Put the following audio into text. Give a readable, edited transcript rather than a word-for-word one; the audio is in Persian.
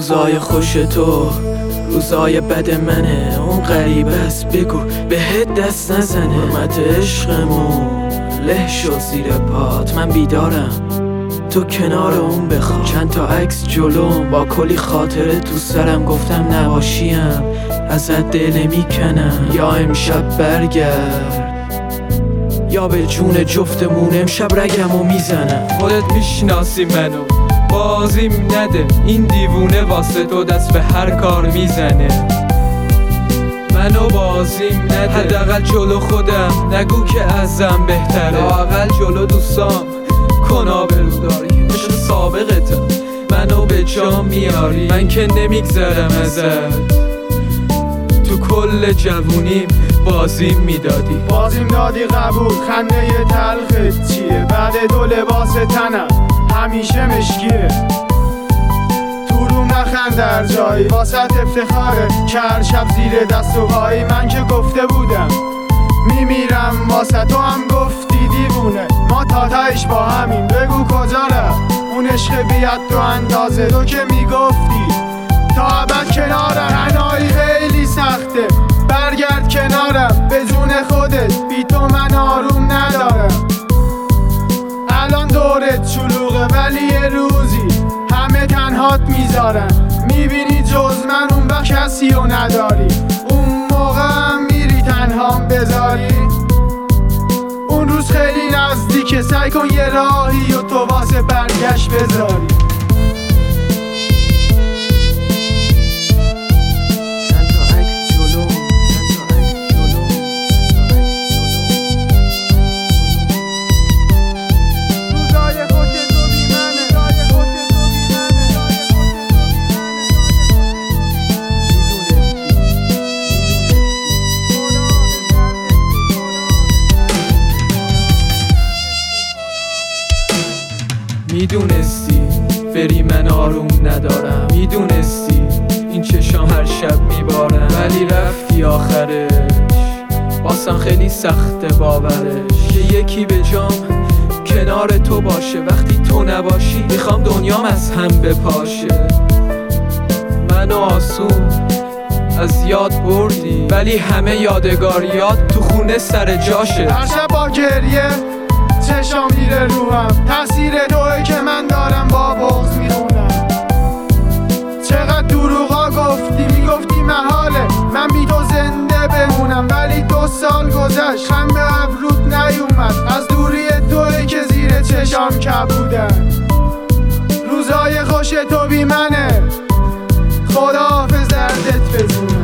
روزای خوش تو روزای بد منه، اون غریب است بگو بهت دست نزنه. حرمت عشقمون له شد زیر پات، من بیدارم تو کنار اون بخواه. چند تا عکس جلوم با کلی خاطره تو سرم، گفتم نباشیم ازت دل میکنم. یا امشب برگرد یا به جون جفتمون امشب رگمو میزنم. خودت میشناسی منو، بازیم نده این دیوونه، واسه تو دست به هر کار میزنه. منو بازیم نده، حداقل جلو خودم نگو که ازم بهتره. لااقل جلو دوستام کن آبروداری، مثل سابقتم منو به جا میاری. من که نمیگذرم ازت، تو کل جوونیم بازیم میدادی. بازیم دادی قبول، خنده تلخت چیه؟ بعد دو لباس تنم همیشه مشکیه. تو روم نخند در جایی، واسط افتخاره که هر شب زیر دست و پایی. من که گفته بودم میمیرم واسه تو، هم گفتی دیوونه. ما تا تایش با همین، بگو کجا رفت اون عشق بیاد تو اندازه. تو که میگفتی تا ابد کنارم، تنهایی خیلی سخته برگرد کنارم. به جون خودت بی تو من آروم ندارم. الان دورت شلوغه ولی یه روزی همه تنهات میذارن. میبینی جز من اون وقت کسی رو نداری، اون موقع هم میری تنهام بذاری. اون روز خیلی نزدیکه، سعی کن یه راهی و تو واسه برگشت بذاری. میدونستی بری من آروم ندارم، میدونستی این چشام هر شب میبارم. ولی رفتی آخرش، واسم خیلی سخته باورش که یکی به جام کنار تو باشه. وقتی تو نباشی میخوام دنیام از هم بپاشه. منو آسون از یاد بردی، ولی همه یادگاریات تو خونه سر جاشه. هر شب با گریه چشام میره روحم، تأثیر توئه که من دارم با بغض میخونم. چقدر دروغا گفتی، میگفتی محاله من بی تو زنده بمونم. ولی 2 سال گذشت خم به ابرود نیومد، از دوری توئه که زیر چشام کبودن. روزای خوش تو بی منه، خداحافظ دردت بزونه.